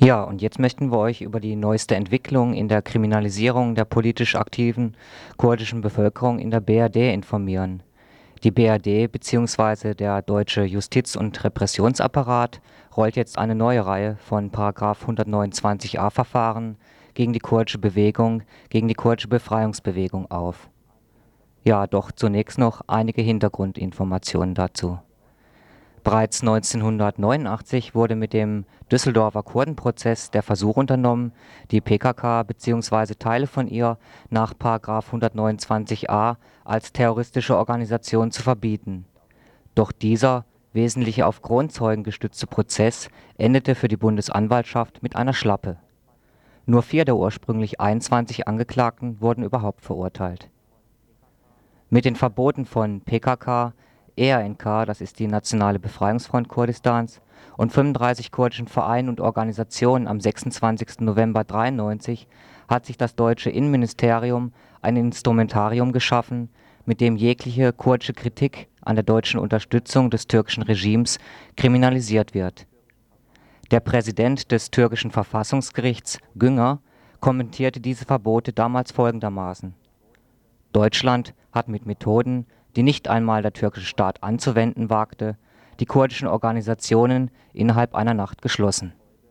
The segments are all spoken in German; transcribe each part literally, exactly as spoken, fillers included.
Ja, und jetzt möchten wir euch über die neueste Entwicklung in der Kriminalisierung der politisch aktiven kurdischen Bevölkerung in der B R D informieren. Die B R D bzw. der deutsche Justiz- und Repressionsapparat rollt jetzt eine neue Reihe von Paragraph hundertneunundzwanzig a Verfahren gegen die kurdische Bewegung, gegen die kurdische Befreiungsbewegung auf. Ja, doch zunächst noch einige Hintergrundinformationen dazu. Bereits neunzehnhundertneunundachtzig wurde mit dem Düsseldorfer Kurdenprozess der Versuch unternommen, die P K K bzw. Teile von ihr nach Paragraph hundertneunundzwanzig a als terroristische Organisation zu verbieten. Doch dieser, wesentlich auf Kronzeugen gestützte Prozess endete für die Bundesanwaltschaft mit einer Schlappe. Nur vier der ursprünglich einundzwanzig Angeklagten wurden überhaupt verurteilt. Mit den Verboten von P K K, E R N K, das ist die Nationale Befreiungsfront Kurdistans, und fünfunddreißig kurdischen Vereinen und Organisationen am sechsundzwanzigsten November neunzehnhundertdreiundneunzig hat sich das deutsche Innenministerium ein Instrumentarium geschaffen, mit dem jegliche kurdische Kritik an der deutschen Unterstützung des türkischen Regimes kriminalisiert wird. Der Präsident des türkischen Verfassungsgerichts, Günger, kommentierte diese Verbote damals folgendermaßen: Deutschland hat mit Methoden, die nicht einmal der türkische Staat anzuwenden wagte, die kurdischen Organisationen innerhalb einer Nacht geschlossen.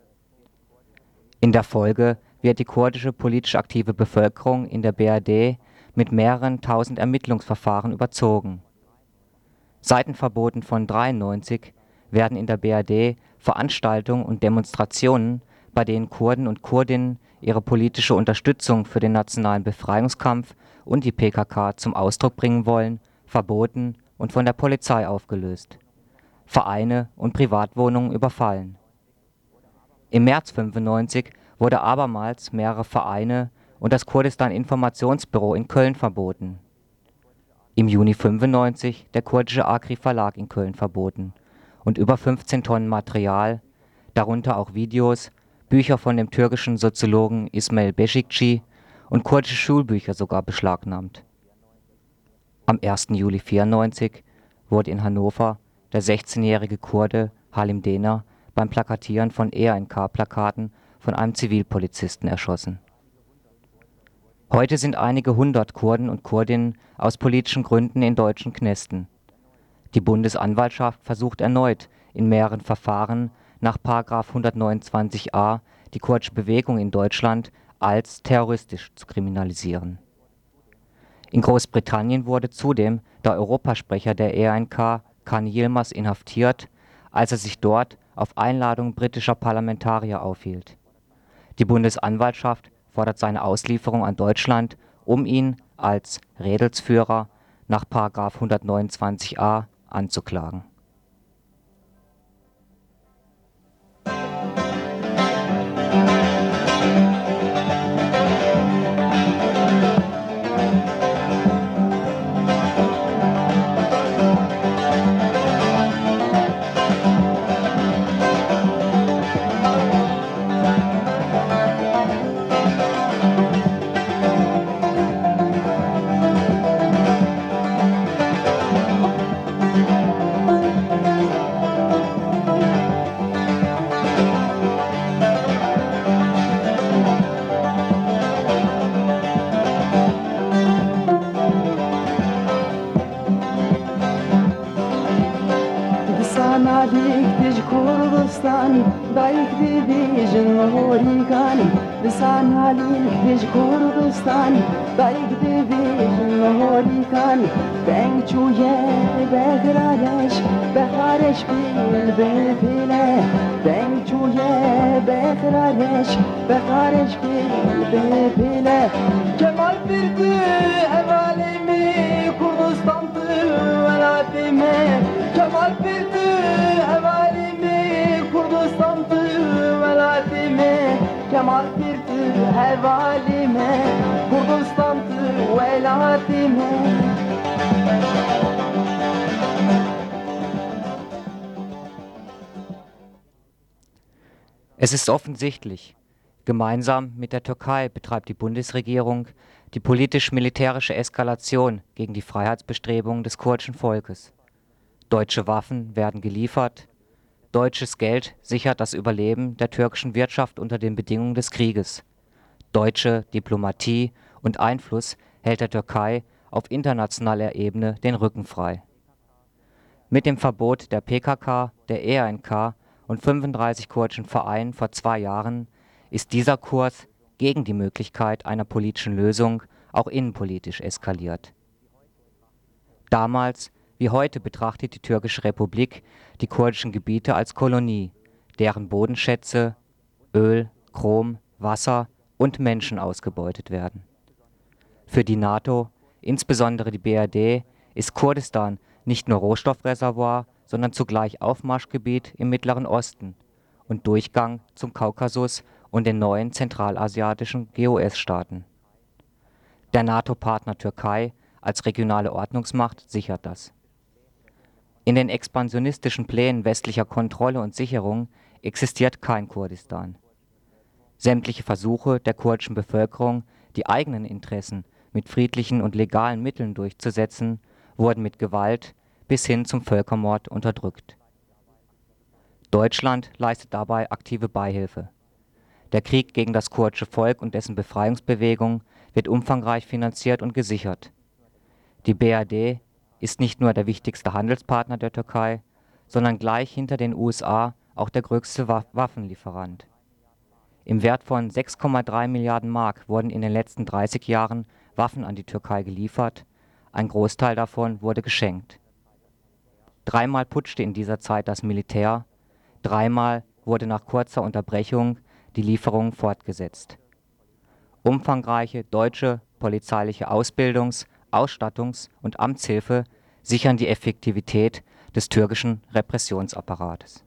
In der Folge wird die kurdische politisch aktive Bevölkerung in der B R D mit mehreren tausend Ermittlungsverfahren überzogen. Seit den Verboten von neunzehnhundertdreiundneunzig werden in der B R D Veranstaltungen und Demonstrationen, bei denen Kurden und Kurdinnen ihre politische Unterstützung für den nationalen Befreiungskampf und die P K K zum Ausdruck bringen wollen, verboten und von der Polizei aufgelöst. Vereine und Privatwohnungen überfallen. Im März fünfundneunzig wurde abermals mehrere Vereine und das Kurdistan-Informationsbüro in Köln verboten. Im Juni fünfundneunzig der kurdische Akri Verlag in Köln verboten und über fünfzehn Tonnen Material, darunter auch Videos, Bücher von dem türkischen Soziologen Ismail Beşikçi und kurdische Schulbücher sogar beschlagnahmt. Am ersten Juli vierundneunzig wurde in Hannover der sechzehnjährige Kurde Halim Dena beim Plakatieren von E R N K-Plakaten von einem Zivilpolizisten erschossen. Heute sind einige hundert Kurden und Kurdinnen aus politischen Gründen in deutschen Knästen. Die Bundesanwaltschaft versucht erneut in mehreren Verfahren nach Paragraph hundertneunundzwanzig a die kurdische Bewegung in Deutschland als terroristisch zu kriminalisieren. In Großbritannien wurde zudem der Europasprecher der E R N K, Can Yilmaz, inhaftiert, als er sich dort auf Einladung britischer Parlamentarier aufhielt. Die Bundesanwaltschaft fordert seine Auslieferung an Deutschland, um ihn als Rädelsführer nach Paragraph hundertneunundzwanzig a anzuklagen. Kemal birdi evalimi Kurdistan'dı velatimi Kemal birdi evalimi Kurdistan'dı velatimi Kemal birdi evalimi Kurdistan'dı velatimi. Es ist offensichtlich: Gemeinsam mit der Türkei betreibt die Bundesregierung die politisch-militärische Eskalation gegen die Freiheitsbestrebungen des kurdischen Volkes. Deutsche Waffen werden geliefert, Deutsches Geld sichert das Überleben der türkischen Wirtschaft unter den Bedingungen des Krieges. Deutsche Diplomatie und Einfluss hält der Türkei auf internationaler Ebene den Rücken frei. Mit dem Verbot der P K K, der E N K und fünfunddreißig kurdischen Vereinen vor zwei Jahren ist dieser Kurs gegen die Möglichkeit einer politischen Lösung auch innenpolitisch eskaliert. Damals wie heute betrachtet die Türkische Republik die kurdischen Gebiete als Kolonie, deren Bodenschätze, Öl, Chrom, Wasser und Menschen ausgebeutet werden. Für die NATO, insbesondere die B R D, ist Kurdistan nicht nur Rohstoffreservoir, sondern zugleich Aufmarschgebiet im Mittleren Osten und Durchgang zum Kaukasus und den neuen zentralasiatischen G O S-Staaten. Der NATO-Partner Türkei als regionale Ordnungsmacht sichert das. In den expansionistischen Plänen westlicher Kontrolle und Sicherung existiert kein Kurdistan. Sämtliche Versuche der kurdischen Bevölkerung, die eigenen Interessen mit friedlichen und legalen Mitteln durchzusetzen, wurden mit Gewalt bis hin zum Völkermord unterdrückt. Deutschland leistet dabei aktive Beihilfe. Der Krieg gegen das kurdische Volk und dessen Befreiungsbewegung wird umfangreich finanziert und gesichert. Die B R D ist nicht nur der wichtigste Handelspartner der Türkei, sondern gleich hinter den U S A auch der größte Wa- Waffenlieferant. Im Wert von sechs Komma drei Milliarden Mark wurden in den letzten dreißig Jahren Waffen an die Türkei geliefert, ein Großteil davon wurde geschenkt. Dreimal putschte in dieser Zeit das Militär, dreimal wurde nach kurzer Unterbrechung die Lieferung fortgesetzt. Umfangreiche deutsche polizeiliche Ausbildungs-, Ausstattungs- und Amtshilfe sichern die Effektivität des türkischen Repressionsapparates.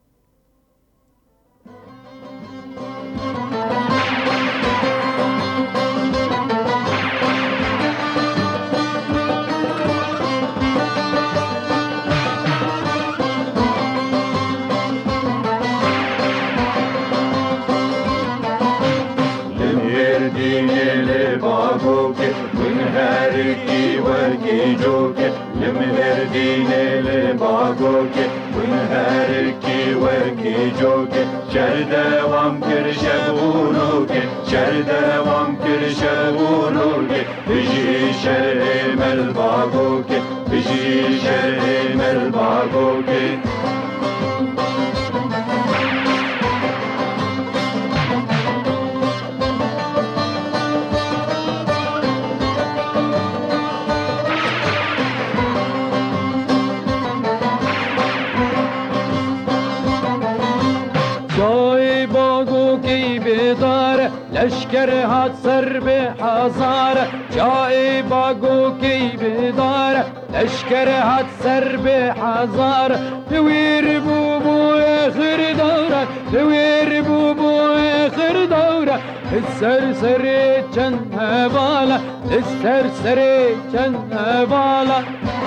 لشکر هات سر به هزار جای باگو کی بدار لشکر هات سر به هزار دویر بو بو اخر دوره دویر بو بو اخر دوره السر سر چند بالا السر سر چند بالا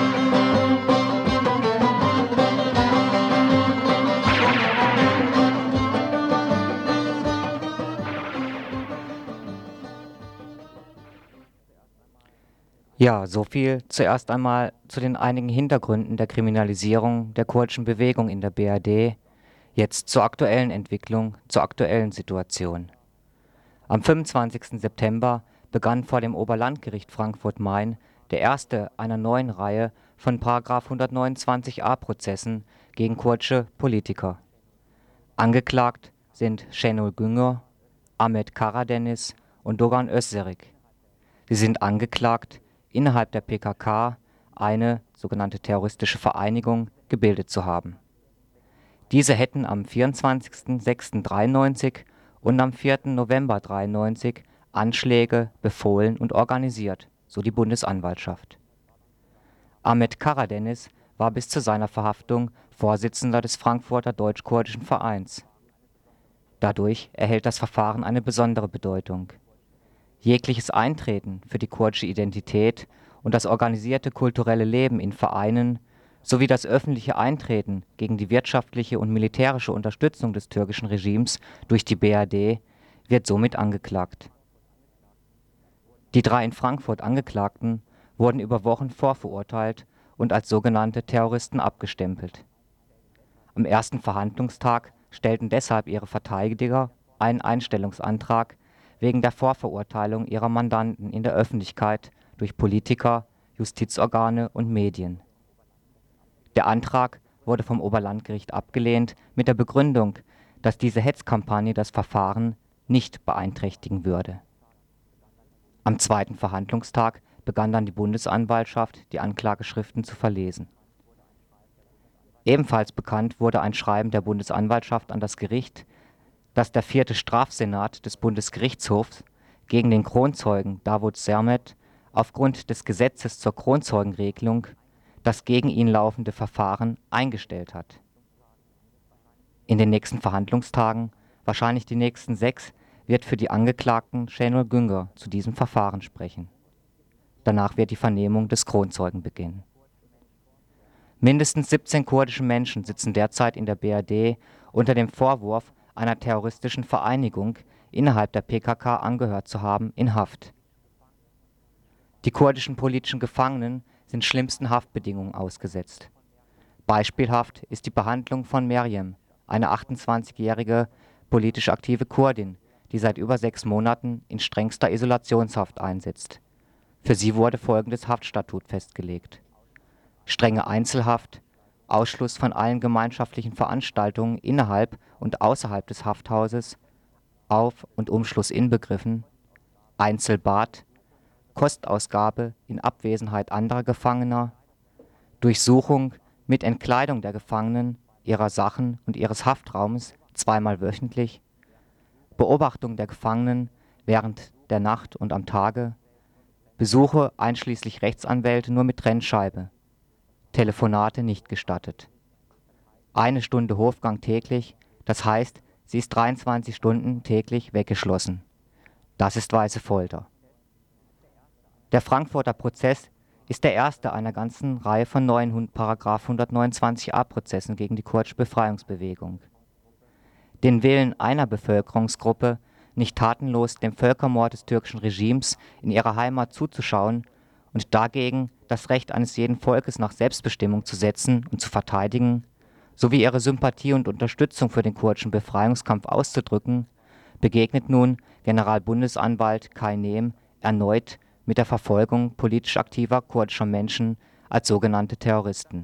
Ja, so viel zuerst einmal zu den einigen Hintergründen der Kriminalisierung der kurdischen Bewegung in der B R D, jetzt zur aktuellen Entwicklung, zur aktuellen Situation. Am fünfundzwanzigsten September begann vor dem Oberlandgericht Frankfurt-Main der erste einer neuen Reihe von Paragraph hundertneunundzwanzig a Prozessen gegen kurdische Politiker. Angeklagt sind Şenol Güngör, Ahmet Karadeniz und Doğan Özçelik. Sie sind angeklagt, innerhalb der P K K eine sogenannte terroristische Vereinigung gebildet zu haben. Diese hätten am vierundzwanzigsten sechsten dreiundneunzig und am vierten November dreiundneunzig Anschläge befohlen und organisiert, so die Bundesanwaltschaft. Ahmet Karadeniz war bis zu seiner Verhaftung Vorsitzender des Frankfurter Deutsch-Kurdischen Vereins. Dadurch erhält das Verfahren eine besondere Bedeutung. Jegliches Eintreten für die kurdische Identität und das organisierte kulturelle Leben in Vereinen sowie das öffentliche Eintreten gegen die wirtschaftliche und militärische Unterstützung des türkischen Regimes durch die B R D wird somit angeklagt. Die drei in Frankfurt Angeklagten wurden über Wochen vorverurteilt und als sogenannte Terroristen abgestempelt. Am ersten Verhandlungstag stellten deshalb ihre Verteidiger einen Einstellungsantrag wegen der Vorverurteilung ihrer Mandanten in der Öffentlichkeit durch Politiker, Justizorgane und Medien. Der Antrag wurde vom Oberlandgericht abgelehnt mit der Begründung, dass diese Hetzkampagne das Verfahren nicht beeinträchtigen würde. Am zweiten Verhandlungstag begann dann die Bundesanwaltschaft, die Anklageschriften zu verlesen. Ebenfalls bekannt wurde ein Schreiben der Bundesanwaltschaft an das Gericht, dass der vierte Strafsenat des Bundesgerichtshofs gegen den Kronzeugen Davut Sermet aufgrund des Gesetzes zur Kronzeugenregelung das gegen ihn laufende Verfahren eingestellt hat. In den nächsten Verhandlungstagen, wahrscheinlich die nächsten sechs, wird für die Angeklagten Şenol Güngör zu diesem Verfahren sprechen. Danach wird die Vernehmung des Kronzeugen beginnen. Mindestens siebzehn kurdische Menschen sitzen derzeit in der B R D unter dem Vorwurf, einer terroristischen Vereinigung innerhalb der P K K angehört zu haben, in Haft. Die kurdischen politischen Gefangenen sind schlimmsten Haftbedingungen ausgesetzt. Beispielhaft ist die Behandlung von Meryem, eine achtundzwanzigjährige politisch aktive Kurdin, die seit über sechs Monaten in strengster Isolationshaft einsitzt. Für sie wurde folgendes Haftstatut festgelegt: strenge Einzelhaft, Ausschluss von allen gemeinschaftlichen Veranstaltungen innerhalb und außerhalb des Hafthauses, Auf- und Umschluss inbegriffen, Einzelbad, Kostausgabe in Abwesenheit anderer Gefangener, Durchsuchung mit Entkleidung der Gefangenen, ihrer Sachen und ihres Haftraumes zweimal wöchentlich, Beobachtung der Gefangenen während der Nacht und am Tage, Besuche einschließlich Rechtsanwälte nur mit Trennscheibe, Telefonate nicht gestattet. Eine Stunde Hofgang täglich, das heißt, sie ist dreiundzwanzig Stunden täglich weggeschlossen. Das ist weiße Folter. Der Frankfurter Prozess ist der erste einer ganzen Reihe von neuen Paragraph hundertneunundzwanzig a Prozessen gegen die kurdische Befreiungsbewegung. Den Willen einer Bevölkerungsgruppe, nicht tatenlos dem Völkermord des türkischen Regimes in ihrer Heimat zuzuschauen und dagegen das Recht eines jeden Volkes nach Selbstbestimmung zu setzen und zu verteidigen, sowie ihre Sympathie und Unterstützung für den kurdischen Befreiungskampf auszudrücken, begegnet nun Generalbundesanwalt Kai Nehm erneut mit der Verfolgung politisch aktiver kurdischer Menschen als sogenannte Terroristen.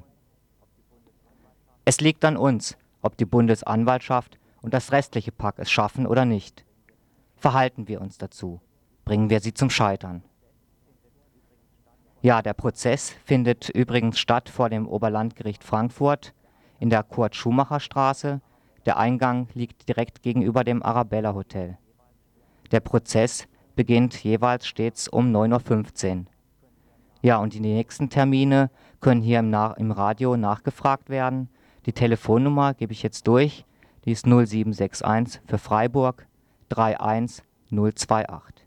Es liegt an uns, ob die Bundesanwaltschaft und das restliche Pack es schaffen oder nicht. Verhalten wir uns dazu. Bringen wir sie zum Scheitern. Ja, der Prozess findet übrigens statt vor dem Oberlandgericht Frankfurt in der Kurt-Schumacher-Straße. Der Eingang liegt direkt gegenüber dem Arabella Hotel. Der Prozess beginnt jeweils stets um neun Uhr fünfzehn. Ja, und die nächsten Termine können hier im, Na- im Radio nachgefragt werden. Die Telefonnummer gebe ich jetzt durch. Die ist null sieben sechs eins für Freiburg drei eins null zwei acht.